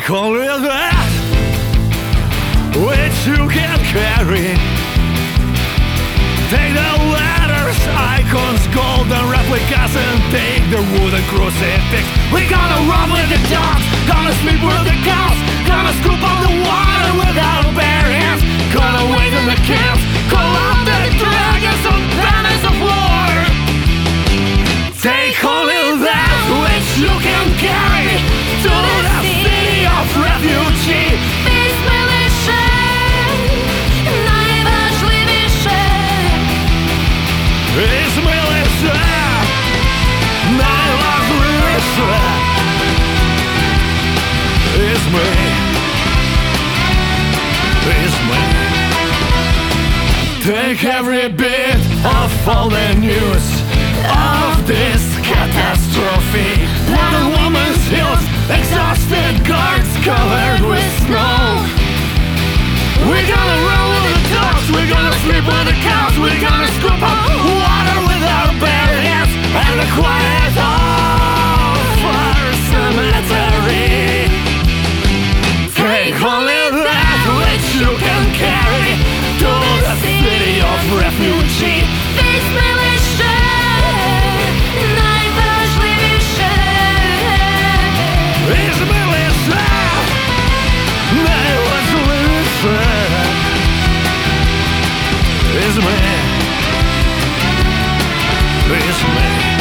Take only that which you can carry. Take the letters, icons, golden replicas, and take the wooden crucifix. We're gonna run with the dogs, gonna sleep with the cows, gonna scoop up the water with our bare hands, gonna wait in the camps, call out the dragons on banners of war. Take only that which you can carry to the city of refugee. It's militia, militia. It's me, it's me. Take every bit of all the news of this catastrophe. One woman's heels, exhausted guards covered with snow. We're gonna run with the dogs, we're gonna sleep with the cows, we're gonna scoop up water with our bare hands, and the quiet of our cemetery. Take only that which you can carry to the city of refugee. This militia, najważniejsze. It's militia, najważniejsze. It's me, it's me.